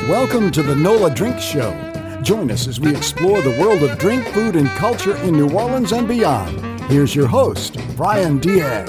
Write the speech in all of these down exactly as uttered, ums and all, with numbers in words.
Welcome to the NOLA Drink Show. Join us as we explore the world of drink, food, and culture in New Orleans and beyond. Here's your host, Brian Diaz.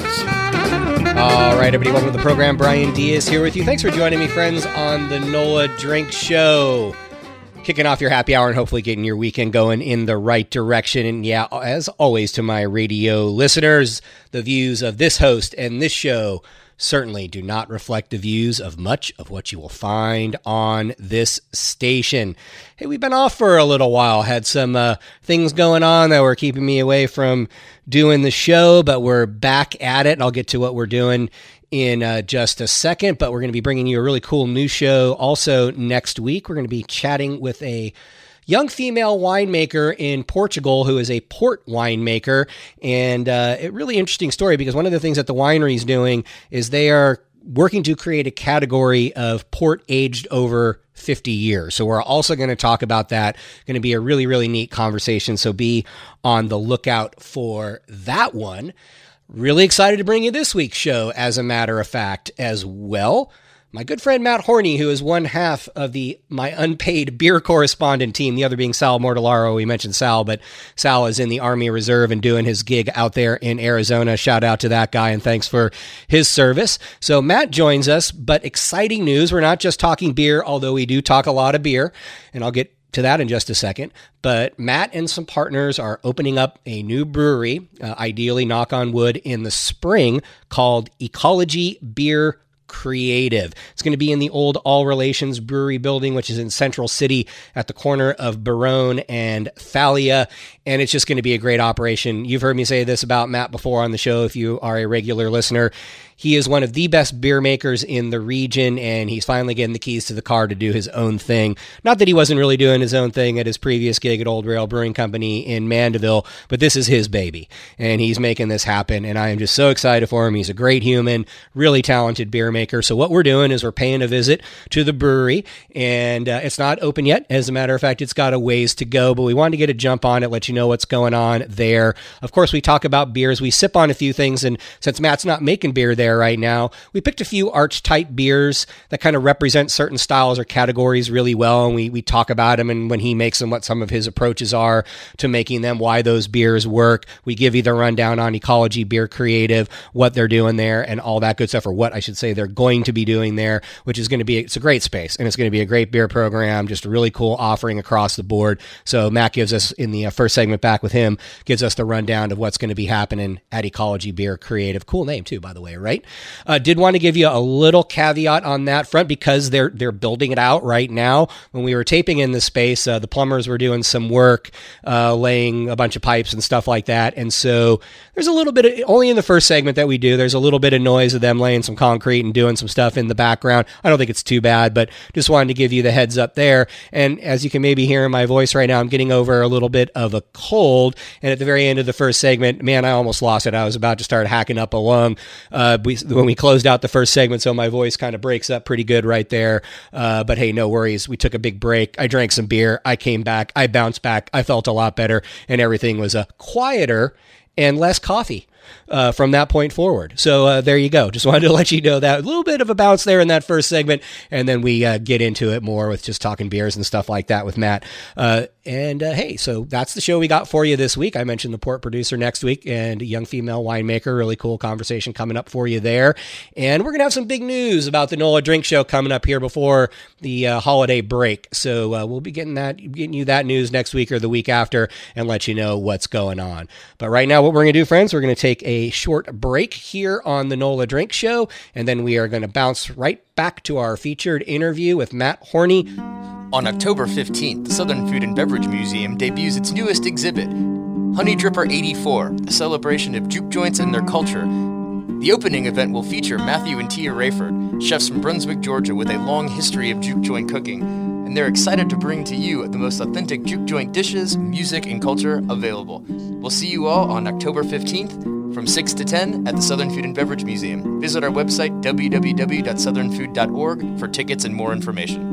All right, everybody, welcome to the program. Brian Diaz here with you. Thanks for joining me, friends, on the NOLA Drink Show. Kicking off your happy hour and hopefully getting your weekend going in the right direction. And yeah, as always, to my radio listeners, the views of this host and this show certainly do not reflect the views of much of what you will find on this station. Hey, we've been off for a little while, had some uh, things going on that were keeping me away from doing the show, but we're back at it, and I'll get to what we're doing in uh, just a second. But we're going to be bringing you a really cool new show also next week. We're going to be chatting with a young female winemaker in Portugal who is a port winemaker. And uh, a really interesting story, because one of the things that the winery is doing is they are working to create a category of port aged over fifty years. So we're also going to talk about that. Going to be a really, really neat conversation. So be on the lookout for that one. Really excited to bring you this week's show, as a matter of fact, as well. My good friend Matt Horney, who is one half of the my unpaid beer correspondent team, the other being Sal Mortellaro. We mentioned Sal, but Sal is in the Army Reserve and doing his gig out there in Arizona. Shout out to that guy, and thanks for his service. So Matt joins us, but exciting news. We're not just talking beer, although we do talk a lot of beer, and I'll get to that in just a second. But Matt and some partners are opening up a new brewery, uh, ideally, knock on wood, in the spring, called Ecology Beer Creative. It's going to be in the old All Relations Brewery building, which is in Central City at the corner of Barone and Thalia. And it's just going to be a great operation. You've heard me say this about Matt before on the show if you are a regular listener. He is one of the best beer makers in the region, and he's finally getting the keys to the car to do his own thing. Not that he wasn't really doing his own thing at his previous gig at Old Rail Brewing Company in Mandeville, but this is his baby, and he's making this happen, and I am just so excited for him. He's a great human, really talented beer maker. So what we're doing is we're paying a visit to the brewery, and uh, it's not open yet. As a matter of fact, it's got a ways to go, but we wanted to get a jump on it, let you know what's going on there. Of course, we talk about beers. We sip on a few things, and since Matt's not making beer there right now, we picked a few archetype beers that kind of represent certain styles or categories really well, and we we talk about them, and when he makes them, what some of his approaches are to making them, why those beers work. We give you the rundown on Ecology Beer Creative, what they're doing there, and all that good stuff, or what I should say they're going to be doing there, which is going to be, it's a great space, and it's going to be a great beer program, just a really cool offering across the board. So Matt gives us, in the uh, first segment back with him, gives us the rundown of what's going to be happening at Ecology Beer Creative. Cool name too, by the way, right? Uh, did want to give you a little caveat on that front, because they're they're building it out right now. When we were taping in the space, uh, the plumbers were doing some work, uh, laying a bunch of pipes and stuff like that. And so there's a little bit of, only in the first segment that we do, there's a little bit of noise of them laying some concrete and doing some stuff in the background. I don't think it's too bad, but just wanted to give you the heads up there. And as you can maybe hear in my voice right now, I'm getting over a little bit of a cold. And at the very end of the first segment, man, I almost lost it. I was about to start hacking up a lung. Uh, we, when we closed out the first segment, so my voice kind of breaks up pretty good right there. Uh, but hey, no worries. We took a big break. I drank some beer. I came back. I bounced back. I felt a lot better, and everything was uh, quieter and less coffee uh, from that point forward. So uh, there you go. Just wanted to let you know that. A little bit of a bounce there in that first segment, and then we uh, get into it more with just talking beers and stuff like that with Matt. Uh, and uh, hey, so that's the show we got for you this week. I mentioned the port producer next week and a young female winemaker. Really cool conversation coming up for you there. And we're going to have some big news about the NOLA Drink Show coming up here before the uh, holiday break. So uh, we'll be getting that, getting you that news next week or the week after, and let you know what's going on. But right now, what we're going to do, friends, we're going to take a short break here on the NOLA Drink Show, and then we are going to bounce right back to our featured interview with Matt Horney. On October fifteenth, the Southern Food and Beverage Museum debuts its newest exhibit, Honey Dripper eighty-four, a celebration of juke joints and their culture. The opening event will feature Matthew and Tia Rayford, chefs from Brunswick, Georgia, with a long history of juke joint cooking, and they're excited to bring to you the most authentic juke joint dishes, music, and culture available. We'll see you all on October fifteenth from six to ten at the Southern Food and Beverage Museum. Visit our website, w w w dot southern food dot org, for tickets and more information.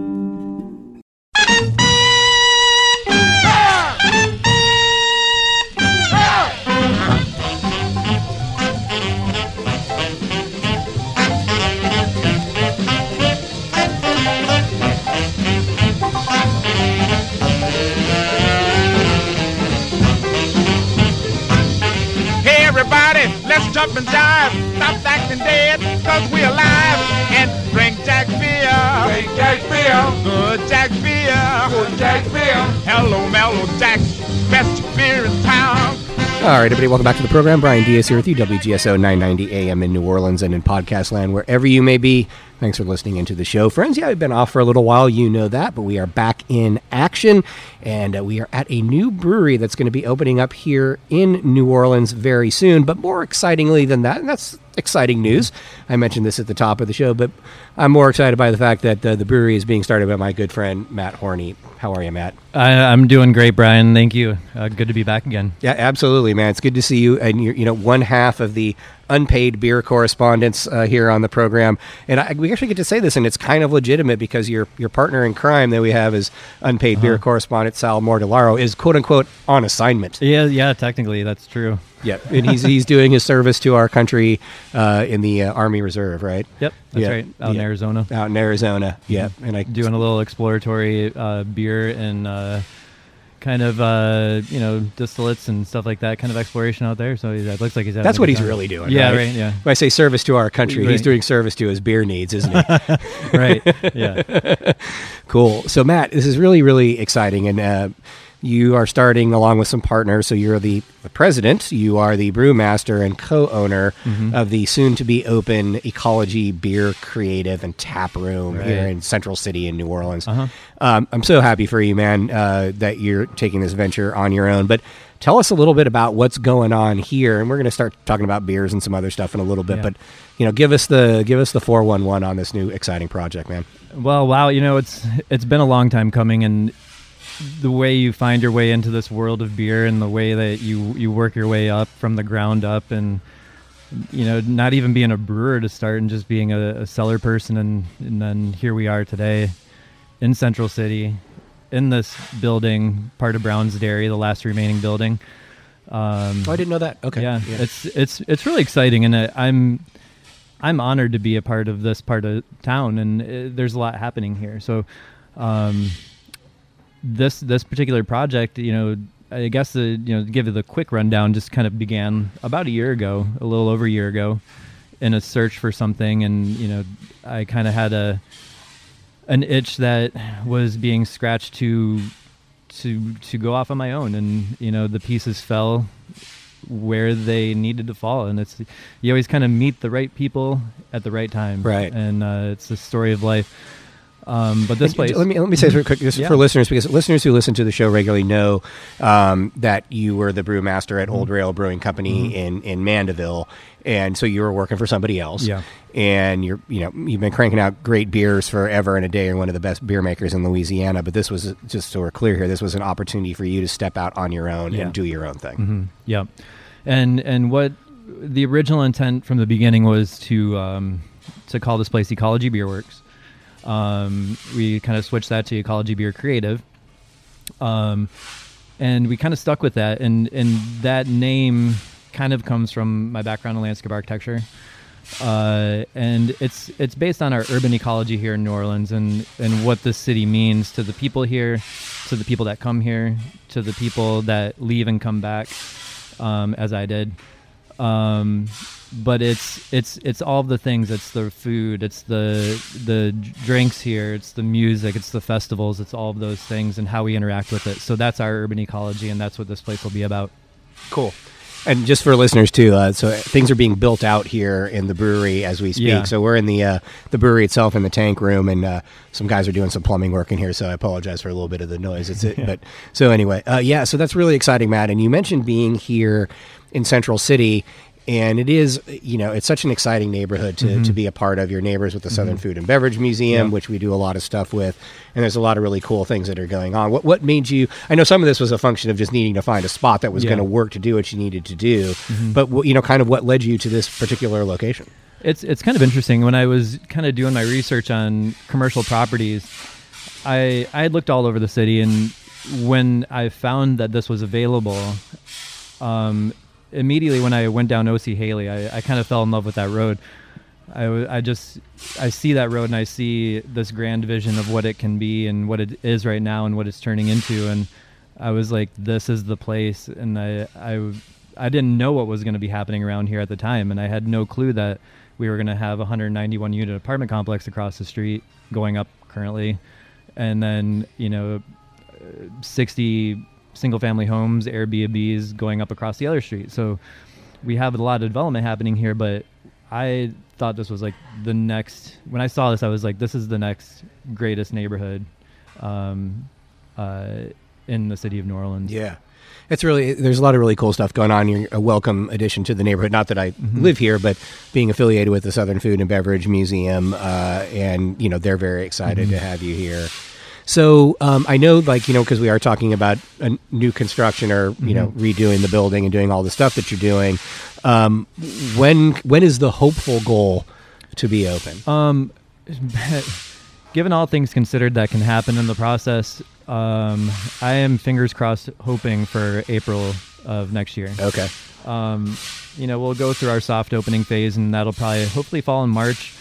Let's jump and jive, stop acting dead, cause we're alive, and drink Jack beer. Drink Jack beer. Good Jack beer. Good Jack beer. Hello, mellow Jack, best beer in town. All right, everybody, welcome back to the program. Brian Diaz here with you, W G S O nine ninety A M in New Orleans and in podcast land, wherever you may be. Thanks for listening into the show. Friends, yeah, we've been off for a little while, you know that, but we are back in action, and uh, we are at a new brewery that's going to be opening up here in New Orleans very soon. But more excitingly than that, and that's exciting news. I mentioned this at the top of the show, but I'm more excited by the fact that uh, the brewery is being started by my good friend, Matt Horney. How are you, Matt? I, I'm doing great, Brian. Thank you. Uh, good to be back again. Yeah, absolutely, man. It's good to see you. And you're, you know, one half of the unpaid beer correspondents uh, here on the program. And I, we actually get to say this, and it's kind of legitimate because your your partner in crime that we have is unpaid uh-huh. beer correspondent Sal Mordilaro is quote unquote on assignment. Yeah, yeah, technically that's true. Yeah, and he's he's doing his service to our country uh, in the uh, Army Reserve, right? Yep, that's yeah. right. Out yeah. in Arizona. Out in Arizona, yeah. And I doing a little exploratory uh, beer and uh, kind of uh, you know distillates and stuff like that, kind of exploration out there. So it looks like he's. That's what he's time. really doing. Yeah, right? right. Yeah. When I say service to our country, right. he's doing service to his beer needs, isn't he? Right. Yeah. Cool. So Matt, this is really really exciting, and. Uh, You are starting along with some partners, so you're the, the president, you are the brewmaster and co-owner mm-hmm. of the soon-to-be-open Ecology Beer Creative and Tap Room right. here in Central City in New Orleans. Uh-huh. Um, I'm so happy for you, man, uh, that you're taking this venture on your own. But tell us a little bit about what's going on here, and we're going to start talking about beers and some other stuff in a little bit. Yeah. But you know, give us the give us the four one one on this new exciting project, man. Well, wow, you know, it's it's been a long time coming, and the way you find your way into this world of beer and the way that you, you work your way up from the ground up and, you know, not even being a brewer to start and just being a, a cellar person. And, and then here we are today in Central City in this building, part of Brown's Dairy, the last remaining building. Um, oh, I didn't know that. Okay. Yeah, yeah. it's, it's, it's really exciting. And I, I'm, I'm honored to be a part of this part of town, and it, there's a lot happening here. So, um, This this particular project, you know, I guess the you know to give it the quick rundown, just kind of began about a year ago, a little over a year ago, in a search for something, and you know, I kind of had a an itch that was being scratched to to to go off on my own, and you know, the pieces fell where they needed to fall, and it's you always kind of meet the right people at the right time, right? And uh, it's the story of life. Um, but this and place. Let me let me say this real quick, just yeah. for listeners, because listeners who listen to the show regularly know um, that you were the brewmaster at mm-hmm. Old Rail Brewing Company mm-hmm. in, in Mandeville, and so you were working for somebody else. Yeah. And you're you know you've been cranking out great beers forever and a day. You're one of the best beer makers in Louisiana. But this was, just so we're clear here, this was an opportunity for you to step out on your own yeah. and do your own thing. Mm-hmm. Yeah. And and what the original intent from the beginning was to um, to call this place Ecology Beer Works. Um, we kind of switched that to Ecology Beer Creative. Um, and we kind of stuck with that. And, and that name kind of comes from my background in landscape architecture. Uh, and it's, it's based on our urban ecology here in New Orleans and, and what this city means to the people here, to the people that come here, to the people that leave and come back, um, as I did. Um, but it's it's it's all the things. It's the food, it's the the drinks here, it's the music, it's the festivals, it's all of those things and how we interact with it. So that's our urban ecology, and that's what this place will be about. Cool. And just for listeners too, uh, so things are being built out here in the brewery as we speak. Yeah. So we're in the uh, the brewery itself in the tank room, and uh, some guys are doing some plumbing work in here. So I apologize for a little bit of the noise. It's it, yeah. but so anyway, uh, yeah. So that's really exciting, Matt. And you mentioned being here in Central City. And it is, you know, it's such an exciting neighborhood to, mm-hmm. to be a part of. Your neighbors with the Southern mm-hmm. Food and Beverage Museum, yeah. which we do a lot of stuff with. And there's a lot of really cool things that are going on. What what made you, I know some of this was a function of just needing to find a spot that was yeah. going to work to do what you needed to do. Mm-hmm. But, you know, kind of what led you to this particular location? It's, it's kind of interesting. When I was kind of doing my research on commercial properties, I, I had looked all over the city. And when I found that this was available, um, immediately when I went down O C Haley, I, I kind of fell in love with that road. I, I just, I see that road and I see this grand vision of what it can be and what it is right now and what it's turning into. And I was like, this is the place. And I, I I didn't know what was going to be happening around here at the time, and I had no clue that we were going to have a one hundred ninety-one unit apartment complex across the street going up currently, and then, you know, sixty single family homes, Airbnbs going up across the other street. So we have a lot of development happening here, but I thought this was like the next, when I saw this, I was like, this is the next greatest neighborhood um, uh, in the city of New Orleans. Yeah. It's really, there's a lot of really cool stuff going on. You're a welcome addition to the neighborhood. Not that I mm-hmm. live here, but being affiliated with the Southern Food and Beverage Museum, uh, and, you know, they're very excited mm-hmm. to have you here. So um, I know, like, you know, because we are talking about a new construction or, mm-hmm. you know, redoing the building and doing all the stuff that you're doing. Um, when when is the hopeful goal to be open? Um, given all things considered that can happen in the process, um, I am fingers crossed hoping for April of next year. Okay. Um, you know, we'll go through our soft opening phase, and that'll probably hopefully fall in March.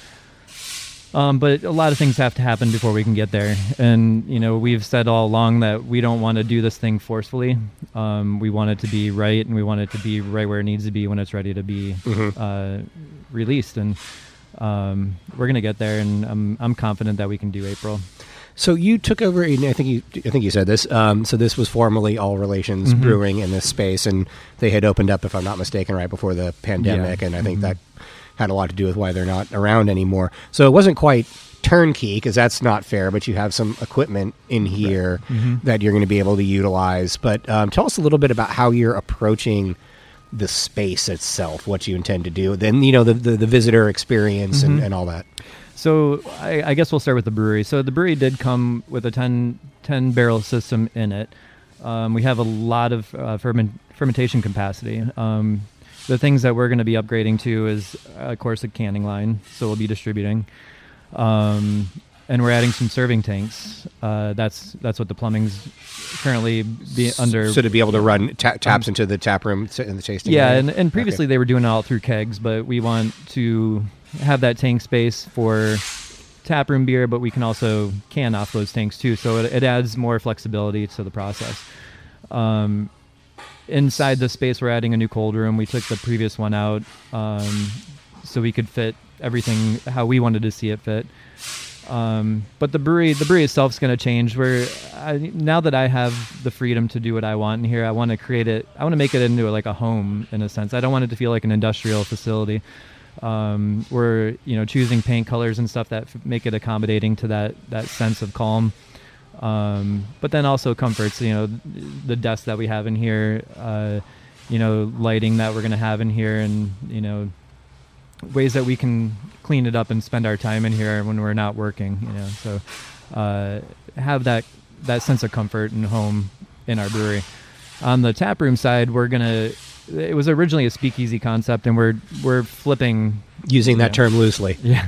Um, but a lot of things have to happen before we can get there. And, you know, we've said all along that we don't want to do this thing forcefully. Um, we want it to be right, and we want it to be right where it needs to be when it's ready to be mm-hmm. uh, released. And um, we're going to get there, and I'm, I'm confident that we can do April. So you took over, and I think you, I think you said this. Um, so this was formerly All Relations mm-hmm. Brewing in this space, and they had opened up, if I'm not mistaken, right before the pandemic. Yeah. And I think mm-hmm. that had a lot to do with why they're not around anymore. So it wasn't quite turnkey, because that's not fair, but you have some equipment in here right. mm-hmm. that you're going to be able to utilize. But um, tell us a little bit about how you're approaching the space itself, what you intend to do. Then, you know, the, the, the visitor experience mm-hmm. and, and all that. So I, I guess we'll start with the brewery. So the brewery did come with a ten, ten barrel system in it. Um, we have a lot of uh, ferment, fermentation capacity. Um, The things that we're going to be upgrading to is, uh, of course, a canning line. So we'll be distributing, um, and we're adding some serving tanks. Uh, that's that's what the plumbing's currently be under. So to be able to run ta- taps um, into the tap room in the tasting. Yeah, area? and, and previously okay. they were doing it all through kegs, but we want to have that tank space for tap room beer, but we can also can off those tanks too. So it, it adds more flexibility to the process. Um, Inside the space, we're adding a new cold room. We took the previous one out um, so we could fit everything how we wanted to see it fit. Um, but the brewery, the brewery itself is going to change. Where I, now that I have the freedom to do what I want in here, I want to create it. I want to make it into like a home in a sense. I don't want it to feel like an industrial facility. Um, we're you know choosing paint colors and stuff that f- make it accommodating to that that sense of calm. Um, but then also comforts, you know, the desk that we have in here, uh, you know, lighting that we're going to have in here, and, you know, ways that we can clean it up and spend our time in here when we're not working, you know, so, uh, have that, that sense of comfort and home in our brewery. On the tap room side, we're going to, it was originally a speakeasy concept, and we're, we're flipping. Using that know, term loosely. Yeah.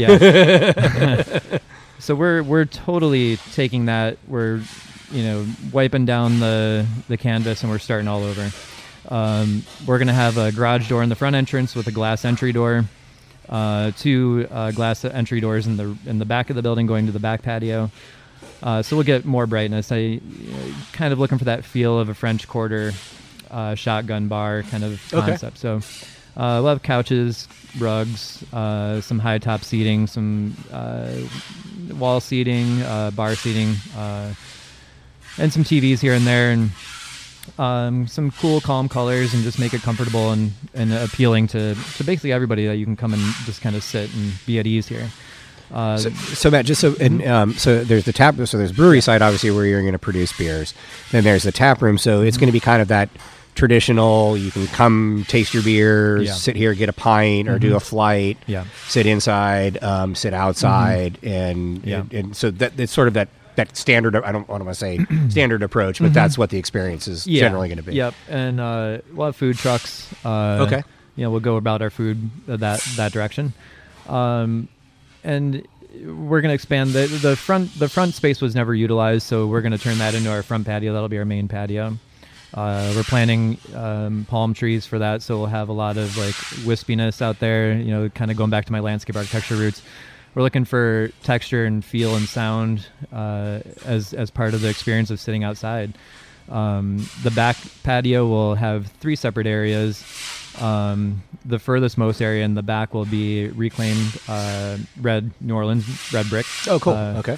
Yeah. So we're we're totally taking that. We're, you know, wiping down the, the canvas, and we're starting all over. Um, we're going to have a garage door in the front entrance with a glass entry door, uh, two uh, glass entry doors in the in the back of the building going to the back patio. Uh, so we'll get more brightness. I you know, kind of looking for that feel of a French Quarter uh, shotgun bar kind of concept. Okay. So uh, we'll have couches, rugs, uh, some high top seating, some uh, wall seating, uh, bar seating, uh, and some T Vs here and there, and um, some cool, calm colors, and just make it comfortable and, and appealing to, to basically everybody, that you can come and just kind of sit and be at ease here. Uh, so, so Matt, just so and um, so there's the tap, so there's brewery side obviously where you're going to produce beers. Then there's the tap room, so it's going to be kind of that traditional. You can come taste your beers, yeah. sit here, get a pint, or mm-hmm. do a flight. Yeah. Sit inside, um, sit outside, mm-hmm. and, yeah. and and so that it's sort of that that standard. I don't want to say standard approach, but mm-hmm. that's what the experience is yeah. generally going to be. Yep, and uh, we'll have food trucks. Uh, okay. You know, we'll go about our food that that direction. Um, And we're going to expand the the front. The front space was never utilized, so we're going to turn that into our front patio. That'll be our main patio. Uh, we're planting um, palm trees for that, so we'll have a lot of like wispiness out there. You know, kind of going back to my landscape architecture roots. We're looking for texture and feel and sound uh, as as part of the experience of sitting outside. Um, the back patio will have three separate areas. Um, the furthest most area in the back will be reclaimed uh, red New Orleans red brick. Oh, cool. Uh, Okay.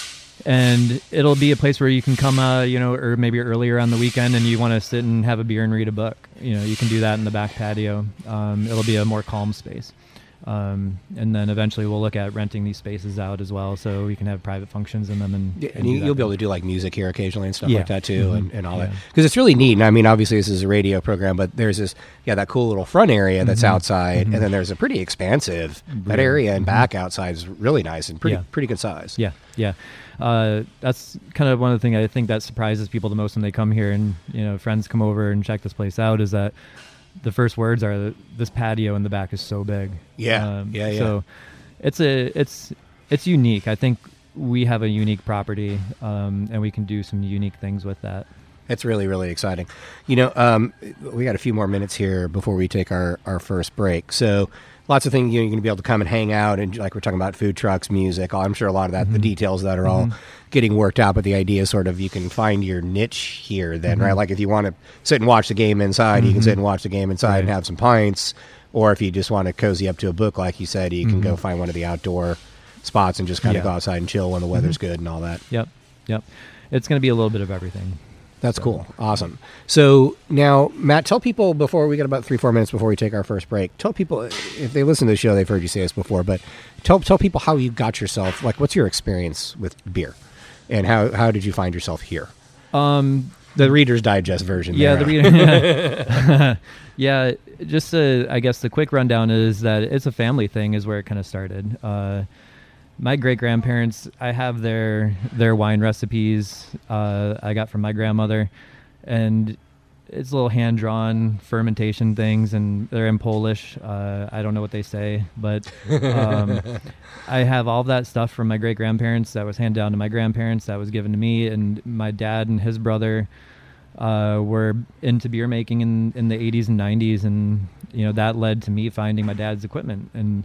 And it'll be a place where you can come, uh, you know, or maybe earlier on the weekend, and you want to sit and have a beer and read a book. You know, you can do that in the back patio. Um, it'll be a more calm space. Um, and then eventually we'll look at renting these spaces out as well, so we can have private functions in them. And, Yeah, and and do you, that. you'll be able to do like music here occasionally and stuff Yeah. like that too, Mhm. and, and all that. Yeah. Because it's really neat. And I mean, obviously this is a radio program, but there's this, yeah, that cool little front area that's Mhm. outside, Mhm. and then there's a pretty expansive, that Yeah. area and Mhm. back outside is really nice and pretty Yeah. pretty good size. Yeah, yeah. Uh, that's kind of one of the things I think that surprises people the most when they come here, and you know, friends come over and check this place out, is that the first words are, "This patio in the back is so big." Yeah, yeah, yeah. So it's a it's it's unique. I think we have a unique property, um, and we can do some unique things with that. It's really, really exciting. You know, um, we got a few more minutes here before we take our, our first break. So lots of things, you know, you're going to be able to come and hang out, and like we're talking about food trucks, music. I'm sure a lot of that, the details of that are all getting worked out, but the idea is sort of you can find your niche here then, right? Like if you want to sit and watch the game inside, you can sit and watch the game inside and have some pints. Or if you just want to cozy up to a book, like you said, you can go find one of the outdoor spots and just kind of Yeah. go outside and chill when the weather's good and all that. Yep, yep. It's going to be a little bit of everything. That's cool. Awesome. So now, Matt, tell people before we get about three, four minutes before we take our first break, tell people, if they listen to the show, they've heard you say this before, but tell tell people how you got yourself, like what's your experience with beer and how, how did you find yourself here? Um, The Reader's Digest version. Yeah, there, the reader. Yeah, just uh, I guess the quick rundown is that it's a family thing is where it kind of started. Uh, my great grandparents, I have their their wine recipes uh, I got from my grandmother, and it's little hand drawn fermentation things, and they're in Polish. Uh, I don't know what they say, but um, I have all of that stuff from my great grandparents that was handed down to my grandparents that was given to me, and my dad and his brother uh, were into beer making in, in the eighties and nineties, and you know that led to me finding my dad's equipment, and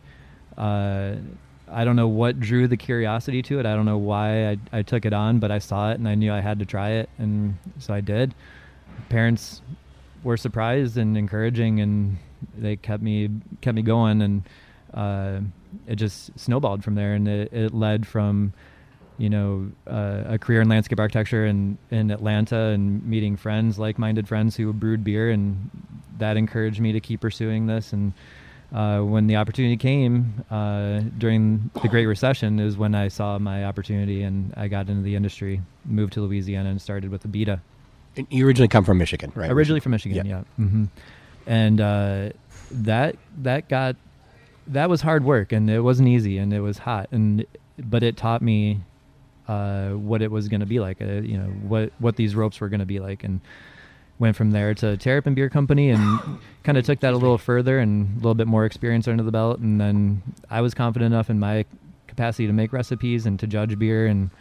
uh, I don't know what drew the curiosity to it. I don't know why I, I took it on, but I saw it and I knew I had to try it, and so I did. Parents were surprised and encouraging, and they kept me kept me going, and uh, it just snowballed from there, and it, it led from you know, uh, a career in landscape architecture in, in Atlanta and meeting friends, like-minded friends who brewed beer, and that encouraged me to keep pursuing this. And uh, when the opportunity came uh, during the Great Recession is when I saw my opportunity, and I got into the industry, moved to Louisiana, and started with the Beta. And you originally come from Michigan, right? Originally from Michigan, yeah. yeah. Mm-hmm. And uh, that that got that was hard work, and it wasn't easy, and it was hot, and but it taught me Uh, what it was going to be like, uh, you know, what, what these ropes were going to be like, and went from there to Terrapin Beer Company, and kind of took that a little further and a little bit more experience under the belt. And then I was confident enough in my capacity to make recipes and to judge beer, and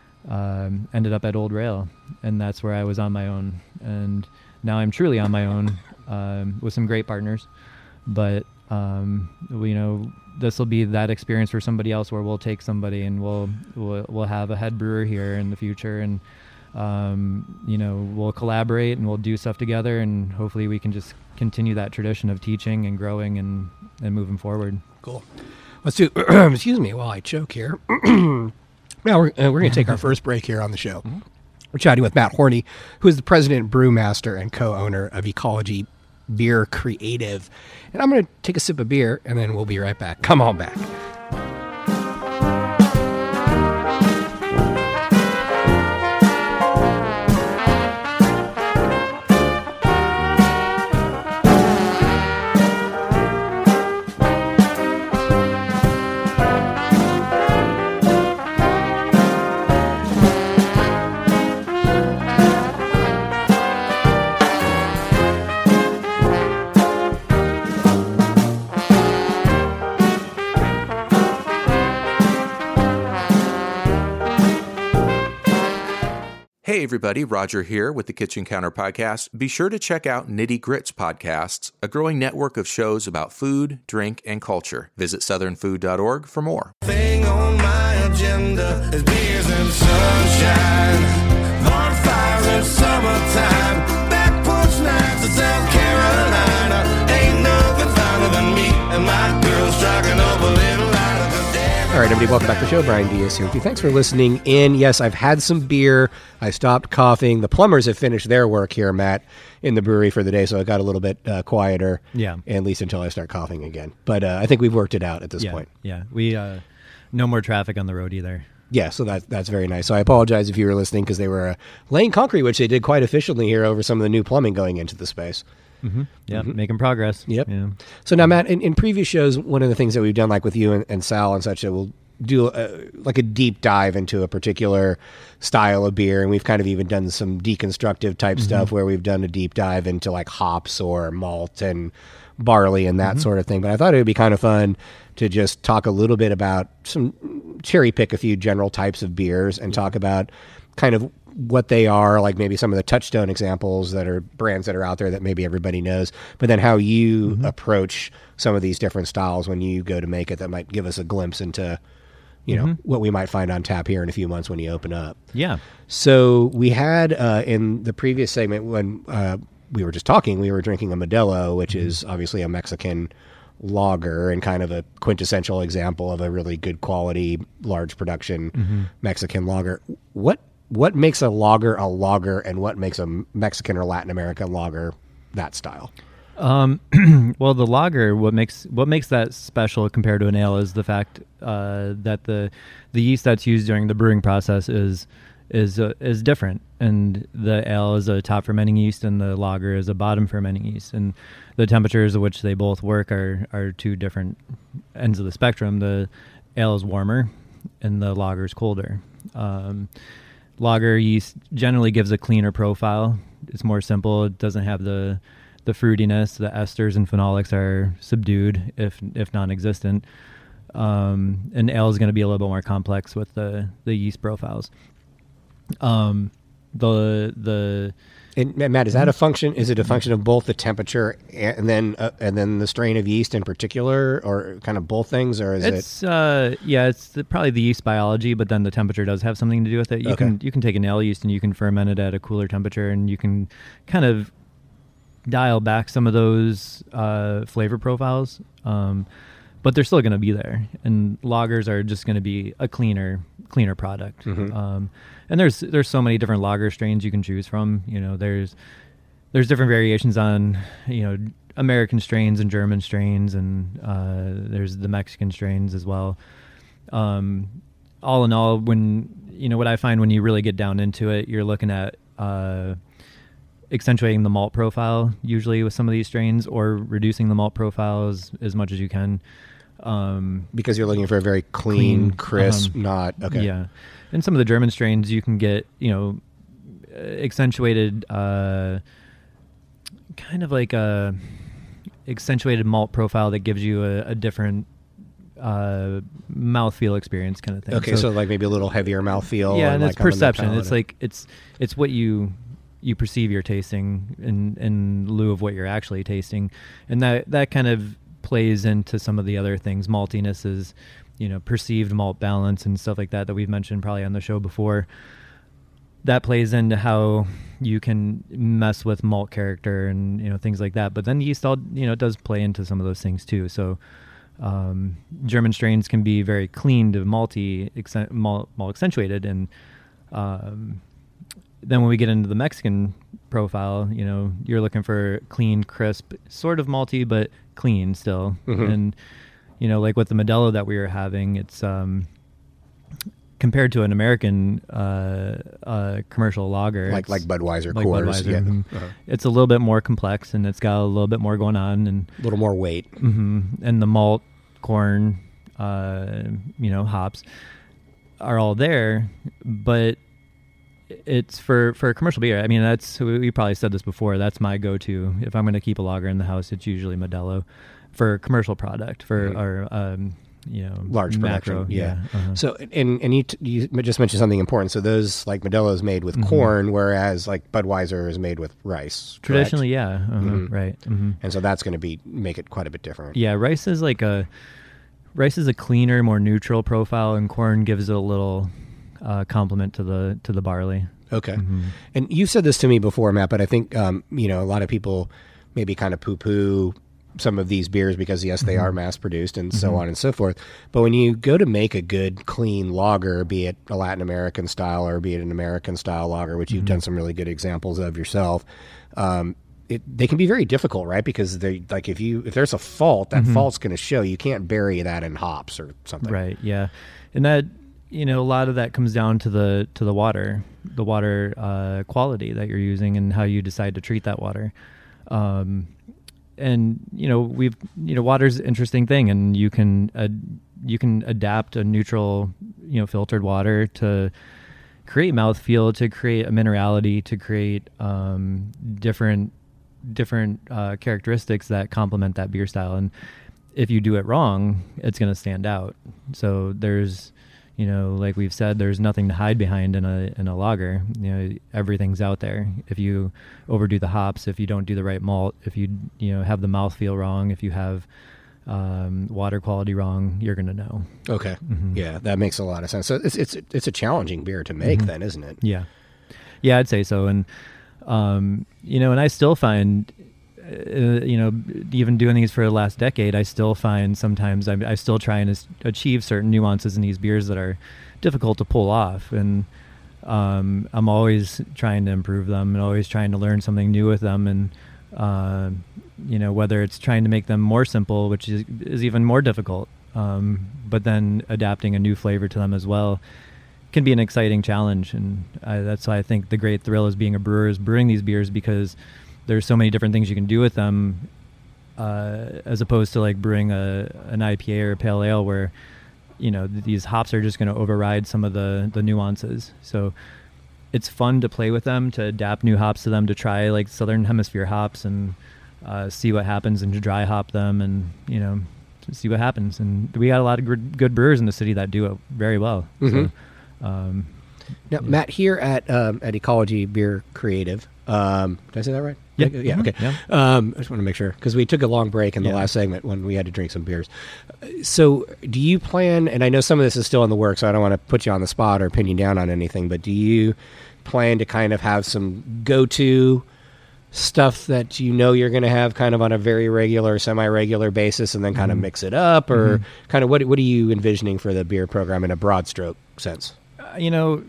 um, ended up at Old Rail, and that's where I was on my own. And now I'm truly on my own um, with some great partners, but um, you know, this will be that experience for somebody else where we'll take somebody and we'll we'll, we'll have a head brewer here in the future, and um, you know, we'll collaborate and we'll do stuff together, and hopefully we can just continue that tradition of teaching and growing and, and moving forward. Cool. Let's do, excuse me while I choke here. Now we're, uh, we're going to take our first break here on the show. We're chatting with Matt Horney, who is the president, brewmaster, and co-owner of Ecology Beer Creative. And I'm going to take a sip of beer, and then we'll be right back. Come on back. Hey everybody, Roger here with the Kitchen Counter Podcast. Be sure to check out Nitty Grits Podcasts, a growing network of shows about food, drink, and culture. Visit southern food dot org for more. Thing on my agenda is beers and sunshine, bonfires in summertime. Back porch nights in South Carolina. Ain't nothing finer than me and my girl striking up a little line of the day. All right, everybody, welcome back to the show. Brian Diaz here with you. Thanks for listening in. Yes, I've had some beer. I stopped coughing. The plumbers have finished their work here, Matt, in the brewery for the day, so I got a little bit uh, quieter. Yeah. At least until I start coughing again. But uh, I think we've worked it out at this yeah, point. Yeah, we uh, no more traffic on the road either. Yeah, so that, that's very nice. So I apologize if you were listening because they were uh, laying concrete, which they did quite efficiently here over some of the new plumbing going into the space. Mm-hmm. Yeah, mm-hmm. Making progress. Yep. Yeah. So now, Matt, in, in previous shows, one of the things that we've done, like with you and, and Sal and such, that we'll do a, like a deep dive into a particular style of beer, and we've kind of even done some deconstructive type mm-hmm. stuff where we've done a deep dive into like hops or malt and barley and that mm-hmm. sort of thing. But I thought it would be kind of fun to just talk a little bit about some, cherry pick a few general types of beers and talk about kind of what they are, like maybe some of the touchstone examples that are brands that are out there that maybe everybody knows, but then how you mm-hmm. approach some of these different styles when you go to make it that might give us a glimpse into, you know, mm-hmm. what we might find on tap here in a few months when you open up. Yeah. So we had uh, in the previous segment when uh, we were just talking, we were drinking a Modelo, which mm-hmm. is obviously a Mexican lager and kind of a quintessential example of a really good quality, large production mm-hmm. Mexican lager. What what makes a lager a lager, and what makes a Mexican or Latin American lager that style? Um, well, the lager, what makes what makes that special compared to an ale is the fact uh, that the the yeast that's used during the brewing process is is uh, is different, and the ale is a top fermenting yeast, and the lager is a bottom fermenting yeast, and the temperatures at which they both work are are two different ends of the spectrum. The ale is warmer, and the lager is colder. Um, lager yeast generally gives a cleaner profile. It's more simple. It doesn't have the the fruitiness. The esters and phenolics are subdued, if if non-existent. Um, and ale is going to be a little bit more complex with the, the yeast profiles. Um, the the and Matt, is that a function? Is it a function of both the temperature and then uh, and then the strain of yeast in particular, or kind of both things, or is it's, it? Uh, yeah, it's the, probably the yeast biology, but then the temperature does have something to do with it. You okay. can you can take an ale yeast and you can ferment it at a cooler temperature, and you can kind of dial back some of those uh, flavor profiles, um, but they're still going to be there. And lagers are just going to be a cleaner, cleaner product. Mm-hmm. Um, and there's there's so many different lager strains you can choose from. You know, there's there's different variations on, you know, American strains and German strains, and uh, there's the Mexican strains as well. Um, all in all, when you know what I find when you really get down into it, you're looking at uh, accentuating the malt profile usually with some of these strains, or reducing the malt profile as, as much as you can. Um, because you're looking for a very clean, clean crisp, um, not, okay. Yeah. And some of the German strains you can get, you know, accentuated, uh, kind of like a accentuated malt profile that gives you a, a different uh, mouthfeel experience kind of thing. Okay, so, so like maybe a little heavier mouthfeel. Yeah, and like it's perception. It's like, it's it's what you... you perceive you're tasting in, in lieu of what you're actually tasting. And that, that kind of plays into some of the other things. Maltiness is, you know, perceived malt balance and stuff like that that we've mentioned probably on the show before. That plays into how you can mess with malt character and, you know, things like that. But then yeast, all, you know, it does play into some of those things too. So um, German strains can be very clean to malty, accent, malt, malt accentuated, and um, then when we get into the Mexican profile, you know, you're looking for clean, crisp, sort of malty, but clean still. Mm-hmm. And, you know, like with the Modelo that we were having, it's um, compared to an American uh, uh, commercial lager. Like like Budweiser, like Coors. Budweiser, yeah. mm-hmm. uh-huh. It's a little bit more complex, and it's got a little bit more going on. And a little more weight. Mm-hmm, and the malt, corn, uh, you know, hops are all there, but it's for, for a commercial beer. I mean, that's, we probably said this before, that's my go-to. If I'm going to keep a lager in the house, it's usually Modelo for a commercial product, for mm-hmm. our, um, you know, large macro. production. Yeah. yeah. Uh-huh. So, and, and you, t- you just mentioned something important. So those, like Modelo is made with mm-hmm. corn, whereas like Budweiser is made with rice. Traditionally, correct? yeah. Uh-huh. Mm-hmm. Right. Mm-hmm. And so that's going to be, make it quite a bit different. Yeah. Rice is like a, rice is a cleaner, more neutral profile, and corn gives it a little uh, complement to the, to the barley. Okay. Mm-hmm. And you've said this to me before, Matt, but I think, um, you know, a lot of people maybe kind of poo-poo some of these beers because, yes, they Mm-hmm. are mass-produced and so on and so forth. But when you go to make a good, clean lager, be it a Latin American style or be it an American-style lager, which you've Mm-hmm. done some really good examples of yourself, um, it, they can be very difficult, right? Because they like if you if there's a fault, that fault's going to show. You can't bury that in hops or something. Right. Yeah. And that, you know, a lot of that comes down to the to the water, the water uh, quality that you're using and how you decide to treat that water. Um, and you know, we've you know, water's an interesting thing, and you can uh, you can adapt a neutral, you know, filtered water to create mouthfeel, to create a minerality, to create um, different different uh, characteristics that complement that beer style. And if you do it wrong, it's going to stand out. So there's, you know, like we've said, there's nothing to hide behind in a in a lager. You know, everything's out there. If you overdo the hops, if you don't do the right malt, if you you know have the mouthfeel wrong, if you have um, water quality wrong, you're going to know. Okay. Mm-hmm. Yeah, that makes a lot of sense. So it's it's it's a challenging beer to make, Mm-hmm. then, isn't it? Yeah, yeah, I'd say so. And um, you know, and I still find. Uh, you know, even doing these for the last decade, I still find sometimes I'm, I still try and as- achieve certain nuances in these beers that are difficult to pull off. And um, I'm always trying to improve them and always trying to learn something new with them. And, uh, you know, whether it's trying to make them more simple, which is, is even more difficult, um, but then adapting a new flavor to them as well can be an exciting challenge. And I, that's why I think the great thrill is being a brewer is brewing these beers, because there's so many different things you can do with them, uh, as opposed to like brewing a an I P A or a pale ale where, you know, th- these hops are just going to override some of the, the nuances. So it's fun to play with them, to adapt new hops to them, to try like Southern Hemisphere hops and uh, see what happens, and to dry hop them and, you know, to see what happens. And we got a lot of good, good brewers in the city that do it very well. Mhm. So, um, Now, Matt, here at um, at Ecology Beer Creative, um, did I say that right? Yeah. Yeah. Mhm. Okay. Yeah. Um, I just want to make sure, because we took a long break in the Yeah. last segment when we had to drink some beers. So, do you plan? And I know some of this is still in the works, so I don't want to put you on the spot or pin you down on anything. But do you plan to kind of have some go-to stuff that you know you're going to have kind of on a very regular, semi-regular basis, and then kind of mix it up, or kind of what what are you envisioning for the beer program in a broad stroke sense? Uh, you know,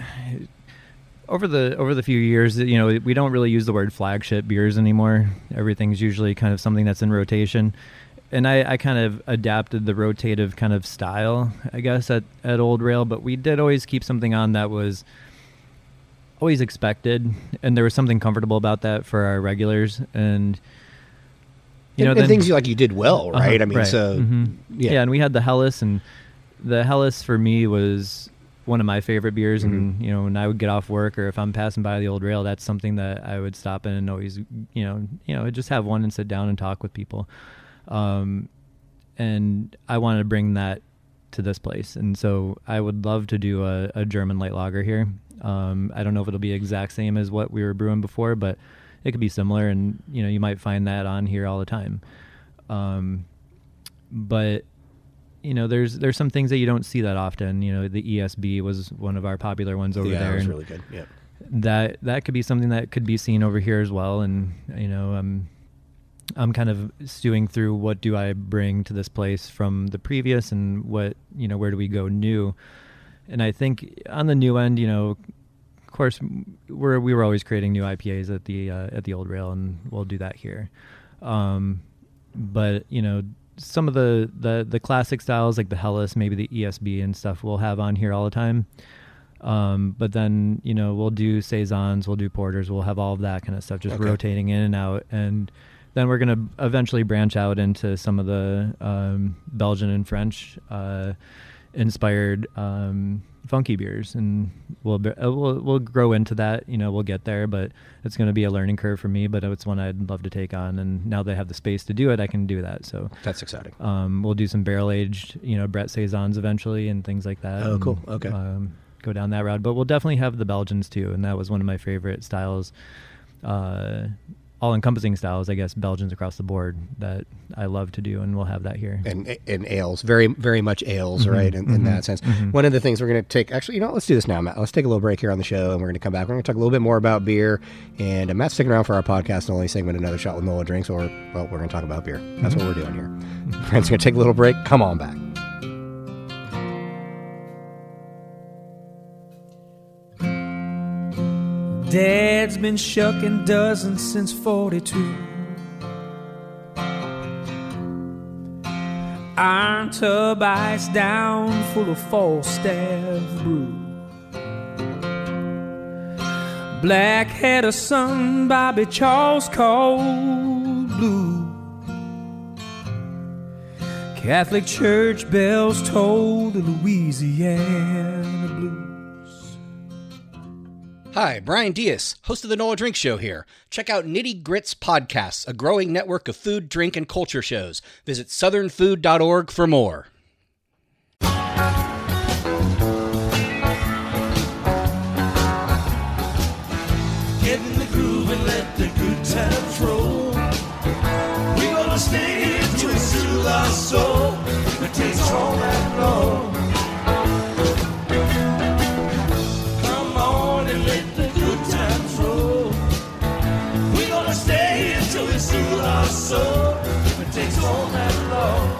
over the over the few years, you know, we don't really use the word flagship beers anymore. Everything's usually kind of something that's in rotation. And I, I kind of adapted the rotative kind of style, I guess, at, at Old Rail, but we did always keep something on that was always expected, and there was something comfortable about that for our regulars. And you and, know, and then, things you like you did well, Uh-huh, right? I mean, right. so Mhm. yeah. yeah, and we had the Helles, and the Helles for me was one of my favorite beers. Mm-hmm. And you know, when I would get off work or if I'm passing by the Old Rail, that's something that I would stop in and always, you know, you know, just have one and sit down and talk with people. Um, and I wanted to bring that to this place, and so I would love to do a, a German light lager here. Um, I don't know if it'll be exact same as what we were brewing before, but it could be similar, and you know, you might find that on here all the time. Um, but you know, there's there's some things that you don't see that often. You know, the E S B was one of our popular ones over yeah, there. that was and really good. Yeah. that that could be something that could be seen over here as well. And you know, I'm I'm kind of stewing through what do I bring to this place from the previous, and what, you know, where do we go new. And I think on the new end, you know, of course, we're we were always creating new I P As at the uh, at the Old Rail, and we'll do that here. Um, but you know, some of the, the, the classic styles like the Helles, maybe the E S B and stuff, we'll have on here all the time. Um, but then, you know, we'll do saisons, we'll do porters, we'll have all of that kind of stuff, just Okay. rotating in and out. And then we're going to eventually branch out into some of the um, Belgian and French uh, inspired um, funky beers, and we'll, be, uh, we'll we'll grow into that. You know, we'll get there, but it's going to be a learning curve for me. But it's one I'd love to take on, and now that I have the space to do it, I can do that. So That's exciting. um, we'll do some barrel aged, you know, Brett saisons eventually and things like that. Oh, and, cool. Okay. Um, go down that route, but we'll definitely have the Belgians too, and that was one of my favorite styles. Uh, all-encompassing styles, I guess, Belgians across the board that I love to do, and we'll have that here. And and ales, very very much ales, Mm-hmm, right? In, mm-hmm, in that sense, mm-hmm. one of the things we're going to take. Actually, you know, let's do this now, Matt. Let's take a little break here on the show, and we're going to come back. We're going to talk a little bit more about beer. And uh, Matt's sticking around for our podcast, and only segment Another Shot with Nola Drinks, or well, we're going to talk about beer. That's Mm-hmm. what we're doing here. Friends, going to take a little break. Come on back. Dad's been shucking dozens since forty-two. Iron tub ice down full of Falstaff brew. Black hat of son, Bobby Charles cold blue. Catholic church bells toll the Louisiana blues. Hi, Brian Diaz, host of the Nola Drink Show here. Check out Nitty Grits Podcasts, a growing network of food, drink, and culture shows. Visit southern food dot org for more. Get in the groove and let the good times roll. We're gonna stay here till we soothe our soul. It takes all that long. Come on and let the good times roll. We're gonna stay here till we soothe our soul. It takes all that long.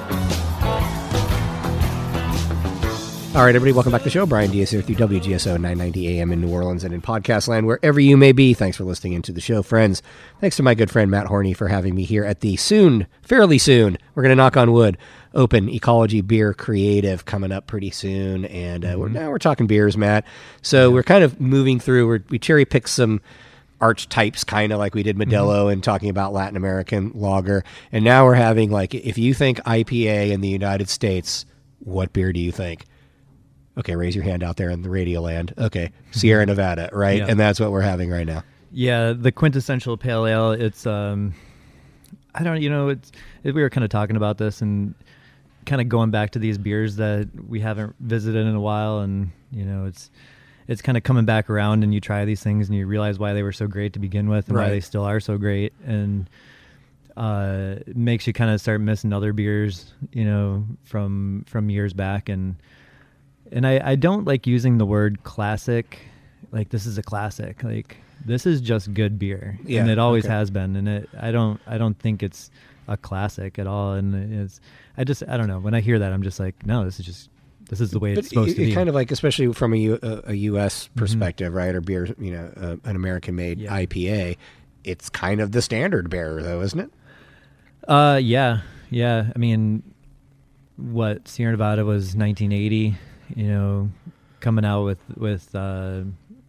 All right, everybody, welcome back to the show. Brian Diaz here through W G S O nine ninety A M in New Orleans and in podcast land, wherever you may be. Thanks for listening into the show, friends. Thanks to my good friend Matt Horney for having me here at the soon, fairly soon, we're going to knock on wood, open Ecology Beer Creative coming up pretty soon. And uh, mm-hmm. we're, now we're talking beers, Matt. So yeah. we're kind of moving through, we're, we cherry picked some archetypes, kind of like we did Modelo mm-hmm. and talking about Latin American lager. And now we're having, like, if you think I P A in the United States, what beer do you think? Okay, raise your hand out there in the radio land. Okay, Sierra Nevada, right? Yeah. And that's what we're having right now. Yeah, the quintessential pale ale. It's, um, I don't, you know, it's. It, we were kind of talking about this and kind of going back to these beers that we haven't visited in a while, and you know, it's it's kind of coming back around, and you try these things and you realize why they were so great to begin with, and right. why they still are so great, and uh, it makes you kind of start missing other beers, you know, from from years back, and. And I, I don't like using the word classic, like this is a classic. Like this is just good beer, yeah, and it always okay. has been. And it, I don't, I don't think it's a classic at all. And it's, I just, I don't know. When I hear that, I'm just like, no, this is just, this is the way but it's supposed it, to be. Kind of like, especially from a, U, a, a U S perspective, mm-hmm. right? Or beer, you know, uh, an American-made yeah. I P A. It's kind of the standard bearer, though, isn't it? Uh, yeah, yeah. I mean, what Sierra Nevada was nineteen eighty. You know, coming out with with uh,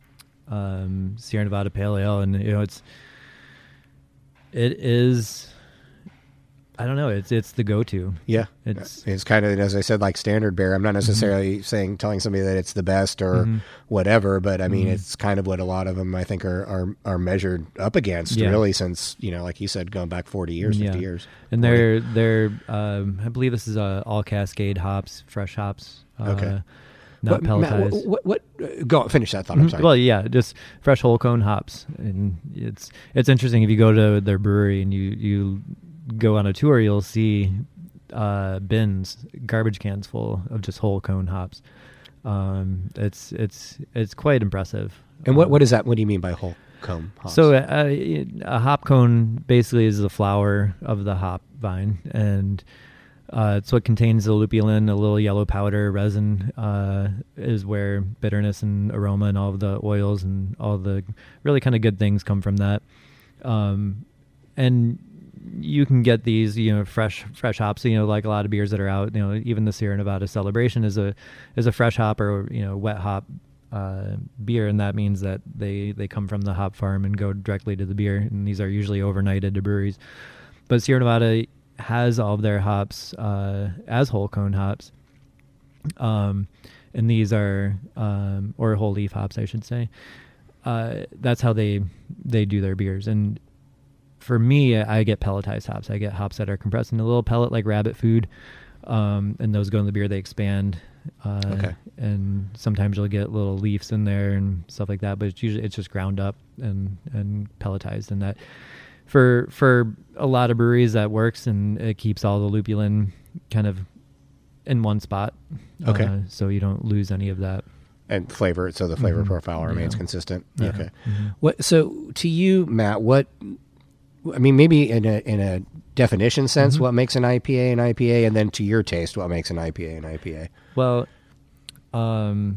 um, Sierra Nevada Pale Ale, and you know, it's it is. I don't know. It's it's the go-to. Yeah, it's it's kind of, as I said, like standard beer. I'm not necessarily mm-hmm. saying telling somebody that it's the best or mm-hmm. whatever, but I mean, mm-hmm. it's kind of what a lot of them I think are are, are measured up against. Yeah. Really, since you know, like you said, going back forty years, fifty yeah. years, and they're they're um, I believe this is uh, all Cascade hops, fresh hops. Okay. Uh, not what, pelletized. Matt, what, what, what? Go finish that thought. I'm sorry. Well, yeah, just fresh whole cone hops, and it's it's interesting if you go to their brewery and you you go on a tour, you'll see uh, bins, garbage cans full of just whole cone hops. Um, it's it's it's quite impressive. And what what is that? What do you mean by whole cone hops? So uh, a hop cone basically is the flower of the hop vine, and Uh, it's what contains the lupulin, a little yellow powder resin, uh, is where bitterness and aroma and all of the oils and all the really kind of good things come from that. Um, and you can get these, you know, fresh fresh hops. You know, like a lot of beers that are out. You know, even the Sierra Nevada Celebration is a is a fresh hop or you know wet hop uh, beer, and that means that they they come from the hop farm and go directly to the beer. And these are usually overnighted to breweries. But Sierra Nevada has all of their hops uh, as whole cone hops, um, and these are um, or whole leaf hops, I should say. Uh, that's how they they do their beers. And for me, I get pelletized hops. I get hops that are compressed in a little pellet like rabbit food, um, and those go in the beer. They expand, uh, okay. and sometimes you'll get little leaves in there and stuff like that. But it's usually it's just ground up and and pelletized, and that. for for a lot of breweries that works, and it keeps all the lupulin kind of in one spot. Okay. Uh, so you don't lose any of that. And flavor, so the flavor Mm-hmm. profile remains Yeah. consistent. Yeah. Okay. Mm-hmm. What? So to you, Matt, what? I mean, maybe in a in a definition sense, Mm-hmm. what makes an I P A an I P A, and then to your taste, what makes an I P A an I P A? Well, um,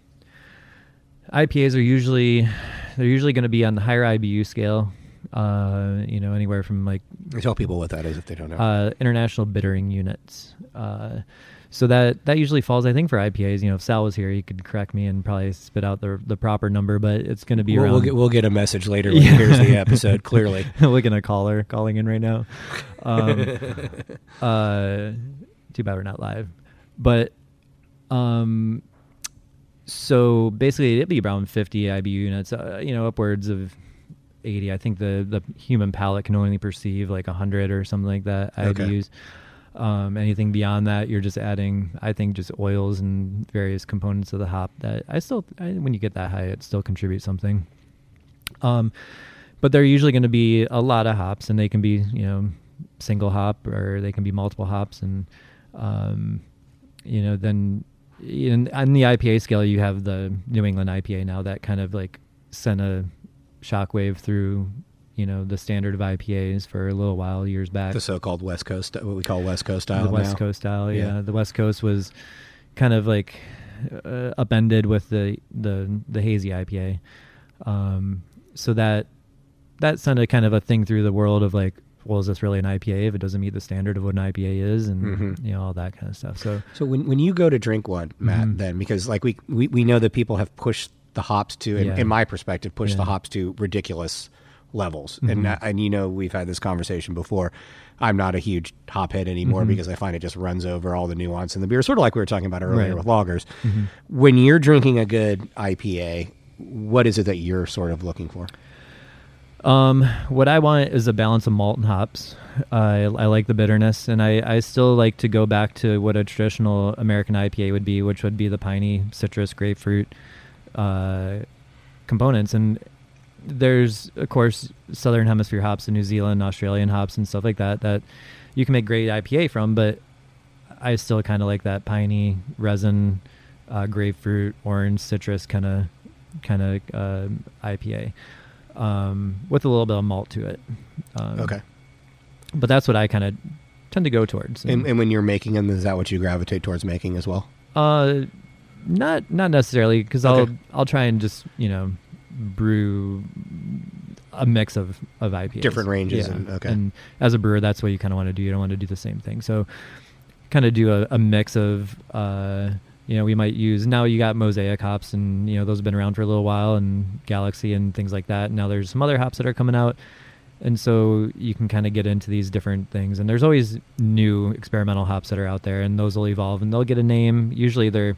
I P As are usually they're usually going to be on the higher I B U scale. Uh, you know, anywhere from like Tell people what that is if they don't know. uh, international bittering units. Uh, so that that usually falls, I think, for I P As. You know, if Sal was here, he could correct me and probably spit out the the proper number, but it's going to be we'll, around. we'll get we'll get a message later when Yeah. he hears the episode. Clearly, Looking at a caller calling in right now. Um, uh, too bad we're not live, but um, so basically it'd be around fifty I B U units. Uh, you know, upwards of eighty. I think the the human palate can only perceive like a hundred or something like that I B Us. Um, anything beyond that, you're just adding, I think, just oils and various components of the hop that I still, I, when you get that high, it still contributes something. Um, but they're usually going to be a lot of hops, and they can be, you know, single hop or they can be multiple hops. And, um, you know, then in, on the I P A scale, you have the New England I P A now that kind of like sent a shockwave through, you know, the standard of I P As for a little while, years back. the so-called West Coast, what we call West Coast style. The West now. Coast style, yeah. Yeah. The West Coast was kind of like uh, upended with the, the the hazy I P A. Um, so that that sent a kind of a thing through the world of like, well, is this really an I P A if it doesn't meet the standard of what an I P A is, and Mhm. you know, all that kind of stuff. So So when when you go to drink one, Matt, Mhm. then because like we, we we know that people have pushed the hops to, in, Yeah. in my perspective, pushed the Yeah. hops to ridiculous levels. Mhm. And uh, and you know we've had this conversation before. I'm not a huge hop head anymore Mhm. because I find it just runs over all the nuance in the beer, sort of like we were talking about earlier Right. with lagers. Mhm. When you're drinking a good I P A, what is it that you're sort of looking for? Um, what I want is a balance of malt and hops. I I like the bitterness, and I, I still like to go back to what a traditional American I P A would be, which would be the piney, citrus, grapefruit uh, components. And there's, of course, Southern Hemisphere hops and New Zealand, Australian hops and stuff like that that you can make great I P A from, but I still kind of like that piney, resin, uh, grapefruit, orange, citrus kind of kind of uh, I P A. Um, with a little bit of malt to it. Um, Okay. But that's what I kind of tend to go towards. And, and when you're making them, is that what you gravitate towards making as well? uh, not not necessarily, because I'll Okay. I'll try and just, you know, brew a mix of of I P As. Different ranges Yeah. and- okay. And as a brewer, that's what you kind of want to do. You don't want to do the same thing. So kind of do a, a mix of, uh, you know, we might use, now you got Mosaic hops, and, you know, those have been around for a little while, and Galaxy and things like that. Now there's some other hops that are coming out. And so you can kind of get into these different things. And there's always new experimental hops that are out there, and those will evolve, and they'll get a name. Usually they're,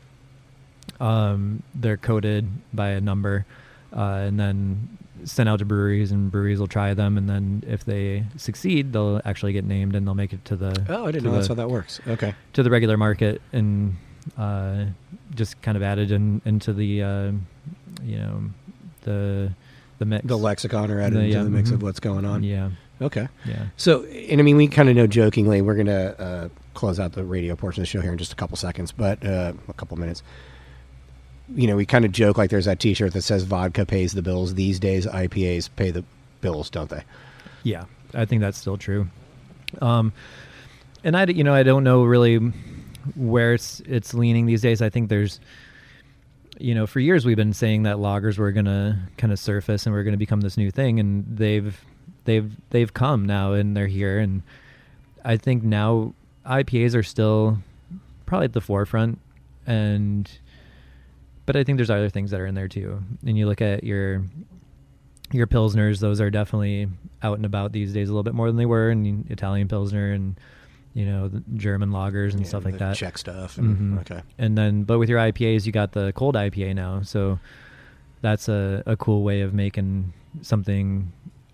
um, they're coded by a number, uh, and then sent out to breweries, and breweries will try them. And then if they succeed, they'll actually get named, and they'll make it to the, Oh, I didn't to know that's the- how that works. Okay. to the regular market, and uh, just kind of added in, into the, uh, you know, the the mix. The lexicon or added The- into yeah, the mix mhm. of what's going on. Yeah, Okay. yeah. So, and I mean, we kind of know jokingly, we're going to uh, close out the radio portion of the show here in just a couple seconds, but uh, a couple minutes. You know, we kind of joke like there's that T-shirt that says vodka pays the bills. These days, I P As pay the bills, don't they? Yeah, I think that's still true. Um, and I, d- you know, I don't know really where it's it's leaning these days. I think there's, you know, for years we've been saying that lagers were gonna kind of surface and we're gonna become this new thing, and they've they've they've come now, and they're here. And I think now I P As are still probably at the forefront, and but I think there's other things that are in there too. And you look at your your pilsners; those are definitely out and about these days a little bit more than they were, and Italian pilsner, and you know, the German lagers and Yeah, stuff like the that. Czech stuff. And, Mhm. Okay. And then, but with your I P As, you got the cold I P A now, so that's a, a cool way of making something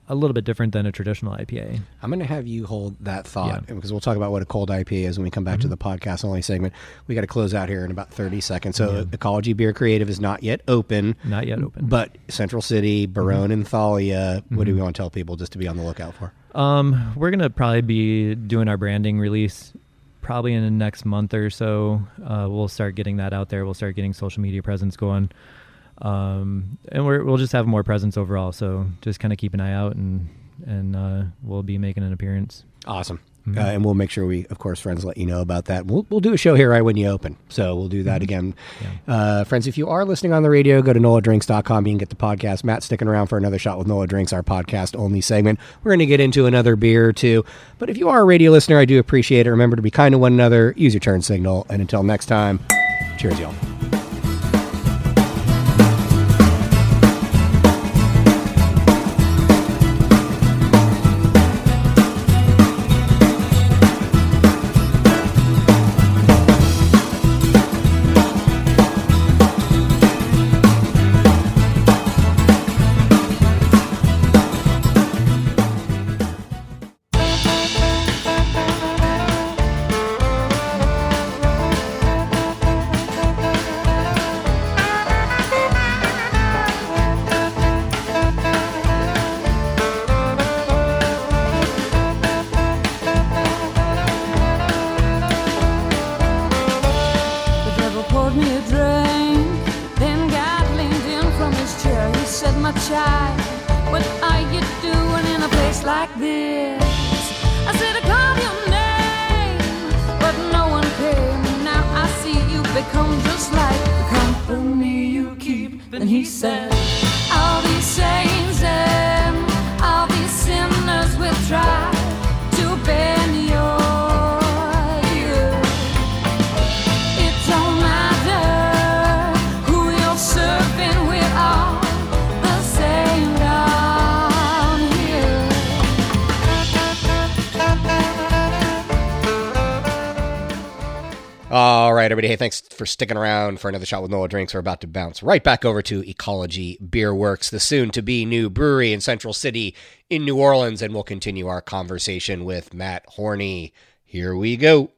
a little bit different than a traditional I P A. I'm going to have you hold that thought Yeah. because we'll talk about what a cold I P A is when we come back Mm-hmm. to the podcast only segment. We got to close out here in about thirty seconds. So yeah. Ecology Beer Creative is not yet open. Not yet open. But Central City, Barone, Mm-hmm. and Thalia, what Mm-hmm. do we want to tell people just to be on the lookout for? Um, we're going to probably be doing our branding release probably in the next month or so. Uh, we'll start getting that out there. We'll start getting social media presence going. Um, and we're, we'll just have more presence overall. So just kind of keep an eye out, and, and, uh, we'll be making an appearance. Awesome. Mm-hmm. Uh, and we'll make sure we, of course, friends, let you know about that. We'll, we'll do a show here right when you open. So we'll do that Mm-hmm. again. Yeah. Uh, friends, if you are listening on the radio, go to nola drinks dot com. You can get the podcast. Matt's sticking around for another shot with Nola Drinks, our podcast only segment. We're going to get into another beer or two. But if you are a radio listener, I do appreciate it. Remember to be kind to one another. Use your turn signal. And until next time, cheers, y'all. The devil poured me a drink, then got leaned in from his chair. He said, "My child, what are you doing in a place like this?" I said, "I called your name, but no one came. Now I see you become just like the company you keep." Then he said, "All these saints and all these sinners will try to bend your ear. It don't matter who you're serving, we're all the same down here." All right, everybody. Hey, thanks for sticking around for another shot with Nola Drinks. We're about to bounce right back over to Ecology Beer Works, the soon-to-be new brewery in Central City in New Orleans, and we'll continue our conversation with Matt Horney. Here we go.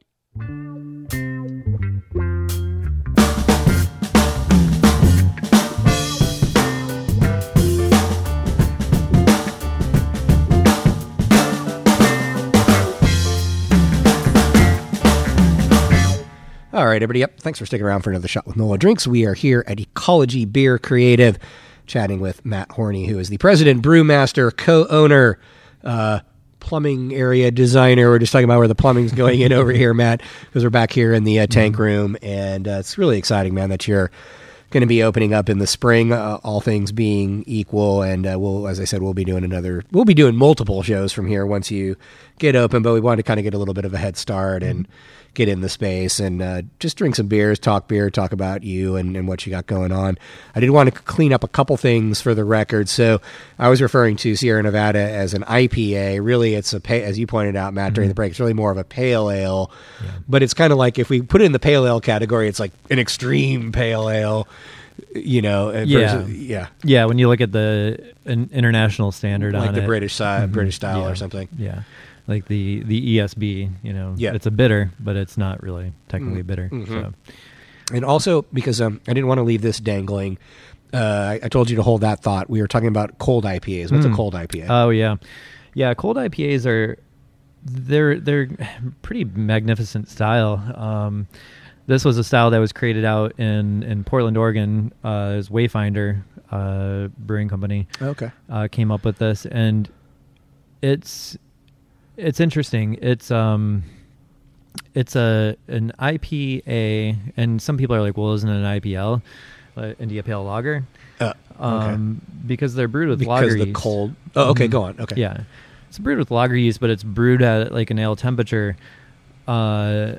All right, everybody. Yep. Thanks for sticking around for another shot with Nola Drinks. We are here at Ecology Beer Creative, chatting with Matt Horney, who is the president, brewmaster, co-owner, uh, plumbing area designer. We're just talking about where the plumbing's going in over here, Matt, because we're back here in the uh, tank room, and uh, it's really exciting, man, that you're going to be opening up in the spring, uh, all things being equal. And uh, we'll, as I said, we'll be doing another, we'll be doing multiple shows from here once you get open, but we wanted to kind of get a little bit of a head start and get in the space and uh, just drink some beers, talk beer, talk about you and, and what you got going on. I did want to clean up a couple things for the record. So I was referring to Sierra Nevada as an I P A. Really, it's a, pa- as you pointed out, Matt, during the break, it's really more of a pale ale. Yeah. But it's kind of like if we put it in the pale ale category, it's like an extreme pale ale. You know, Yeah. versus, yeah, Yeah, when you look at the an international standard like on the it. British side, Mhm. British style Yeah. or something. Yeah. Like the, the E S B, you know, Yeah. it's a bitter, but it's not really technically Mm. bitter. Mhm. So. And also because um, I didn't want to leave this dangling. Uh, I, I told you to hold that thought. We were talking about cold I P As. What's Mm. a cold I P A? Oh yeah, yeah. Cold I P As are they're they're pretty magnificent style. Um, this was a style that was created out in in Portland, Oregon. Uh, as Wayfinder uh, Brewing Company. Okay. Uh, came up with this, and it's it's interesting. It's um. It's a an I P A, and some people are like, "Well, isn't it an I P L, uh, India Pale Lager?" Uh, okay. Um, because they're brewed with Because lager the yeast. cold. Oh, okay. Mhm. Go on. Okay. Yeah, it's brewed with lager yeast, but it's brewed at like an ale temperature, uh,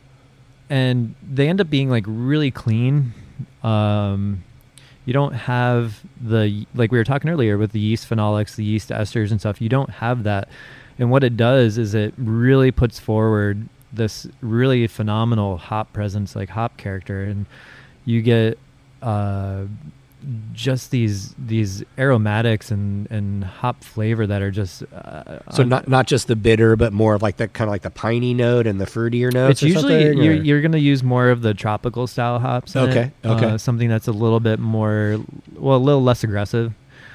and they end up being like really clean. Um, you don't have the, like we were talking earlier with the yeast phenolics, the yeast esters and stuff. You don't have that, and what it does is it really puts forward this really phenomenal hop presence, like hop character, and you get uh, just these these aromatics and, and hop flavor that are just uh, so not not just the bitter, but more of like the kind of like the piney note and the fruitier notes. It's usually something, you're, you're going to use more of the tropical style hops. In okay, it. okay, uh, something that's a little bit more, well, a little less aggressive.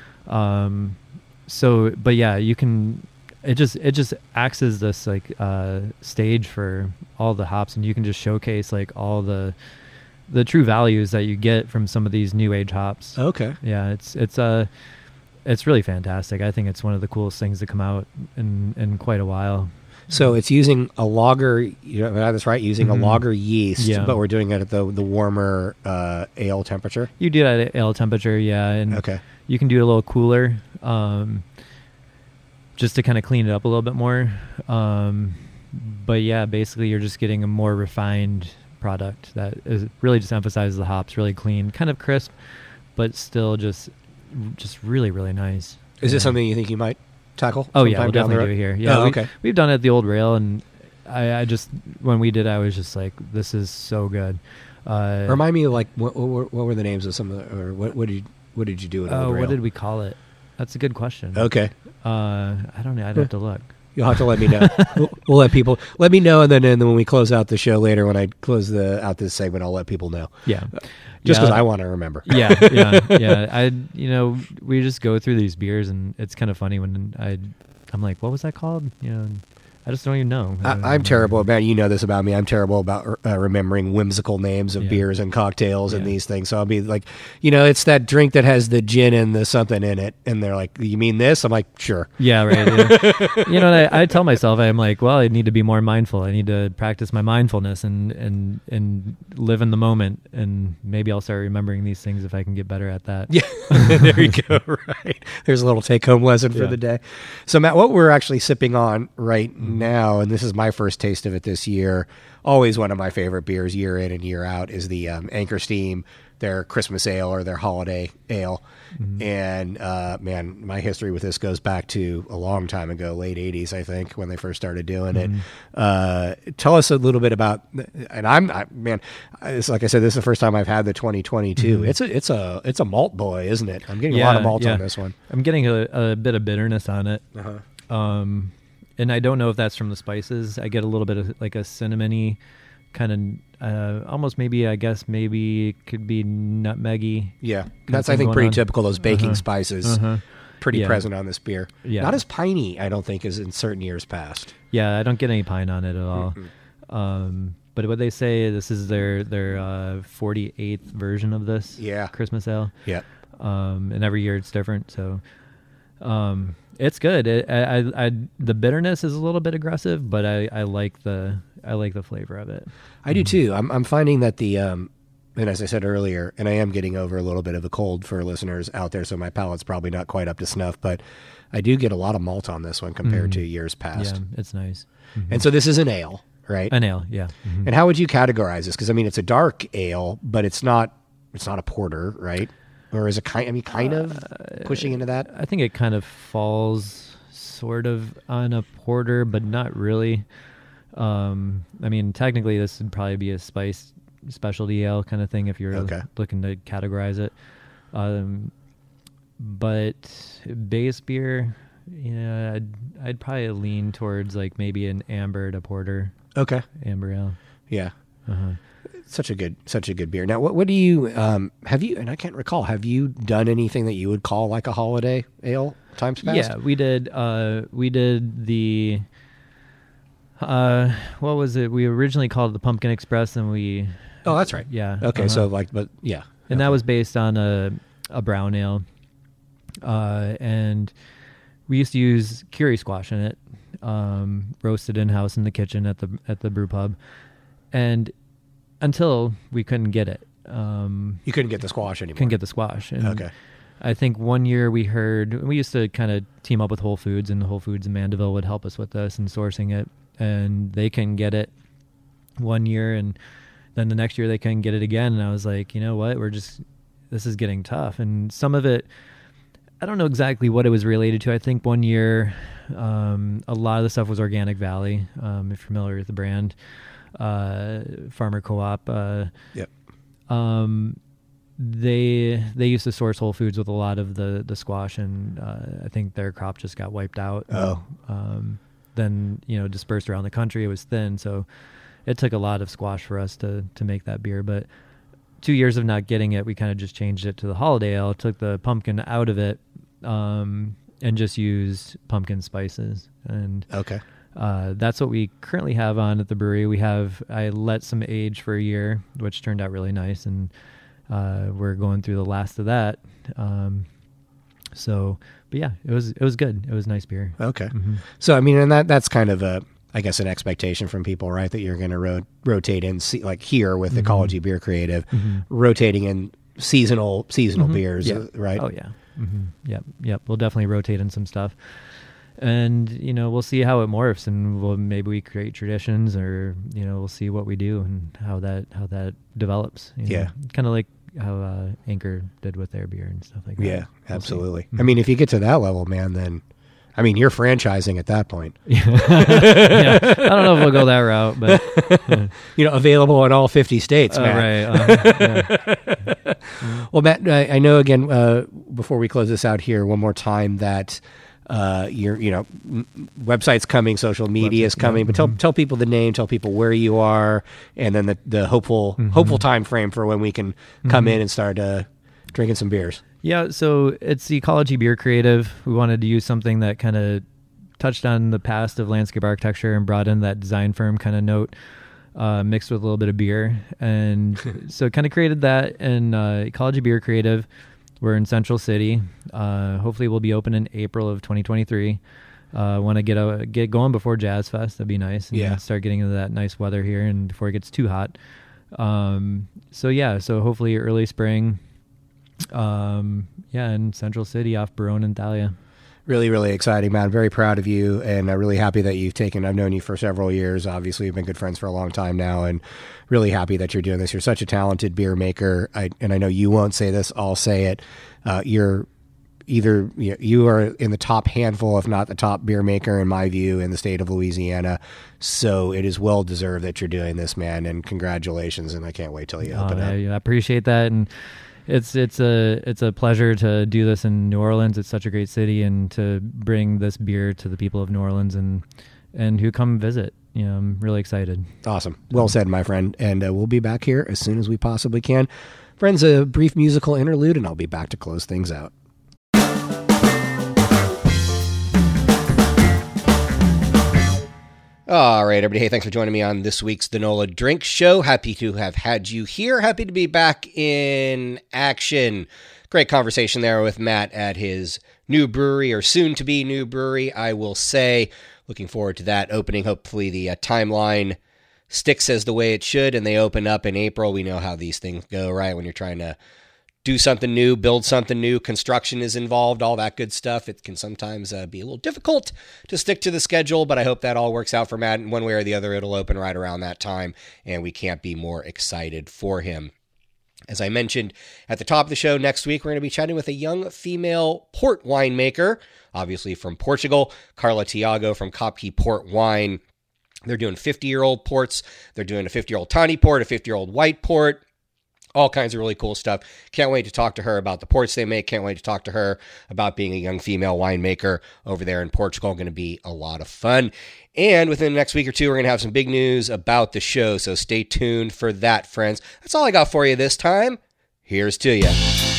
Um, so, but yeah, you can. It just it just acts as this like uh, stage for all the hops, and you can just showcase like all the. the true values that you get from some of these new age hops. Okay. Yeah, it's it's uh it's really fantastic. I think it's one of the coolest things to come out in in quite a while. So it's using a lager, you know, that's right, using mm-hmm. a lager yeast, yeah. but we're doing it at the the warmer uh, ale temperature. You do that at ale temperature, yeah, and okay. you can do it a little cooler, um, just to kind of clean it up a little bit more. Um, but yeah, basically you're just getting a more refined product that is really just emphasizes the hops, really clean, kind of crisp, but still just just really really nice. Is yeah. this something you think you might tackle? Oh yeah, we'll definitely do it here. Yeah, oh, we, okay. We've done it at the old rail, and I, I just when we did, I was just like, this is so good. Uh, Remind me, of like what, what what were the names of some of the, or what what did you, what did you do at Oh, old rail? what did we call it? That's a good question. Okay. Uh, I don't know. I'd have to look. You'll have to let me know. we'll, we'll let people let me know, and then and then when we close out the show later, when I close the out this segment, I'll let people know. Yeah, uh, just because yeah. I want to remember. yeah, yeah, yeah. I, you know, we just go through these beers, and it's kind of funny when I, I'm like, what was that called? You know, I just don't even know. I, I'm terrible about, you know this about me, I'm terrible about uh, remembering whimsical names of Yeah. beers and cocktails and Yeah. these things. So I'll be like, you know, it's that drink that has the gin and the something in it. And they're like, you mean this? I'm like, sure. Yeah, right. Yeah. You know, I, I tell myself, I'm like, well, I need to be more mindful. I need to practice my mindfulness and, and, and live in the moment. And maybe I'll start remembering these things if I can get better at that. Yeah, there you go. Right. There's a little take home lesson for Yeah. the day. So Matt, what we're actually sipping on right now, and this is my first taste of it this year, always one of my favorite beers year in and year out, is the um, Anchor Steam, their Christmas ale or their holiday ale. Mm-hmm. And uh, man, my history with this goes back to a long time ago, late eighties, I think, when they first started doing Mm-hmm. it. Uh, tell us a little bit about, and I'm, I, man, it's like I said, this is the first time I've had the twenty twenty-two. Mm-hmm. It's a, it's a, it's a malt boy, isn't it? I'm getting yeah, a lot of malt yeah. on this one. I'm getting a, a bit of bitterness on it. Uh-huh. Um, and I don't know if that's from the spices. I get a little bit of like a cinnamony kind of, uh, almost maybe, I guess maybe it could be nutmeggy. Yeah. That's, I think, pretty on. typical. Those baking uh-huh. spices, uh-huh. pretty yeah. present on this beer. Yeah. Not as piney, I don't think, as in certain years past. Yeah, I don't get any pine on it at all. Mm-hmm. Um, but what they say, this is their, their uh, forty-eighth version of this yeah. Christmas ale. Yeah. Um, and every year it's different. So, um, it's good. It, I, I, I, the bitterness is a little bit aggressive, but I, I like the, I like the flavor of it. I do too. I'm, I'm finding that the, um, and as I said earlier, and I am getting over a little bit of a cold for listeners out there, so my palate's probably not quite up to snuff, but I do get a lot of malt on this one compared mm-hmm. to years past. Yeah, it's nice. Mm-hmm. And so this is an ale, right? An ale, yeah. Mm-hmm. And how would you categorize this? Because I mean, it's a dark ale, but it's not, it's not a porter, right? Or is it kind? I mean, kind of uh, pushing into that. I think it kind of falls sort of on a porter, but not really. Um, I mean, technically, this would probably be a spice specialty ale kind of thing if you're okay. looking to categorize it. Um, but base beer, yeah, I'd, I'd probably lean towards like maybe an amber to porter. Okay, amber ale. Yeah. Uh-huh. Such a good, such a good beer. Now, what, what do you, um, have you, and I can't recall, have you done anything that you would call like a holiday ale times past? Yeah, we did, uh, we did the, uh, what was it? We originally called it the Pumpkin Express, and we, oh, that's right. Yeah. Okay. Uh-huh. So like, but yeah. And okay. that was based on a, a brown ale. Uh, and we used to use curry squash in it, um, roasted in-house in the kitchen at the, at the brew pub. And until we couldn't get it. Um, you couldn't get the squash anymore. Couldn't get the squash. And okay. I think one year we heard, we used to kind of team up with Whole Foods, and Whole Foods in Mandeville would help us with this and sourcing it. And they couldn't get it one year, and then the next year they couldn't get it again. And I was like, you know what? We're just, this is getting tough. And some of it, I don't know exactly what it was related to. I think one year, um, a lot of the stuff was Organic Valley, um, if you're familiar with the brand. Uh, farmer co-op. Uh, yep. Um, they they used to source Whole Foods with a lot of the the squash, and uh, I think their crop just got wiped out. Oh, and, um, then you know dispersed around the country. It was thin, so it took a lot of squash for us to to make that beer. But two years of not getting it, we kind of just changed it to the holiday ale. Took the pumpkin out of it, um, and just used pumpkin spices. And okay. Uh, that's what we currently have on at the brewery. We have, I let some age for a year, which turned out really nice. And, uh, we're going through the last of that. Um, so, but yeah, it was, it was good. It was nice beer. Okay. Mm-hmm. So, I mean, and that, that's kind of a, I guess, an expectation from people, right? That you're going to ro- rotate in, see, like here with the Mm-hmm. Ecology Beer Creative, Mm-hmm. rotating in seasonal, seasonal Mm-hmm. beers, Yeah. uh, right? Oh yeah. Mm-hmm. Yep. Yep. We'll definitely rotate in some stuff. And, you know, we'll see how it morphs, and we'll, maybe we create traditions, or, you know, we'll see what we do and how that, how that develops. You know? Yeah. Kind of like how, uh, Anchor did with their beer and stuff like that. Yeah, We'll absolutely. see. I mean, if you get to that level, man, then, I mean, you're franchising at that point. yeah. I don't know if we'll go that route, but uh, you know, available in all fifty states, uh, Matt. right. Uh, yeah. Well, Matt, I, I know again, uh, before we close this out here, one more time that, uh, your, you know, m- website's coming, social media is coming, yeah. but tell, Mm-hmm. tell people the name, tell people where you are, and then the, the hopeful, Mm-hmm. hopeful time frame for when we can come Mm-hmm. in and start, uh, drinking some beers. Yeah, so it's the Ecology Beer Creative. We wanted to use something that kind of touched on the past of landscape architecture and brought in that design firm kind of note, uh, mixed with a little bit of beer. And so kind of created that in uh, Ecology Beer Creative. We're in Central City. Uh, hopefully we'll be open in April of twenty twenty-three. Uh, want to get a, get going before Jazz Fest. That'd be nice. And Yeah. start getting into that nice weather here and before it gets too hot. Um, so yeah, so hopefully early spring. Um, yeah, in Central City off Barone and Thalia. Really, really exciting, man. Very proud of you, and I'm really happy that you've taken, I've known you for several years. Obviously, we've been good friends for a long time now, and really happy that you're doing this. You're such a talented beer maker, I, and I know you won't say this, I'll say it. Uh, you're either, you, you are in the top handful, if not the top beer maker, in my view, in the state of Louisiana. So it is well deserved that you're doing this, man, and congratulations, and I can't wait till you open Oh, up. I, I appreciate that, and it's it's a it's a pleasure to do this in New Orleans. It's such a great city, and to bring this beer to the people of New Orleans and and who come visit. You know, I'm really excited. Awesome. Well said, my friend. And uh, we'll be back here as soon as we possibly can. Friends, a brief musical interlude, and I'll be back to close things out. All right, everybody. Hey, thanks for joining me on this week's The NOLA Drink Show. Happy to have had you here. Happy to be back in action. Great conversation there with Matt at his new brewery, or soon-to-be new brewery, I will say. Looking forward to that opening. Hopefully the uh, timeline sticks as the way it should, and they open up in April. We know how these things go, right? When you're trying to do something new, build something new, construction is involved, all that good stuff. It can sometimes uh, be a little difficult to stick to the schedule, but I hope that all works out for Matt. And one way or the other, it'll open right around that time, and we can't be more excited for him. As I mentioned at the top of the show, next week we're going to be chatting with a young female port winemaker, obviously from Portugal, Carla Tiago from Kopke Port Wine. They're doing fifty-year-old ports. They're doing a fifty-year-old tawny port, a fifty-year-old white port. All kinds of really cool stuff. Can't wait to talk to her about the ports they make. Can't wait to talk to her about being a young female winemaker over there in Portugal. Going to be a lot of fun. And within the next week or two, we're going to have some big news about the show. So stay tuned for that, friends. That's all I got for you this time. Here's to you.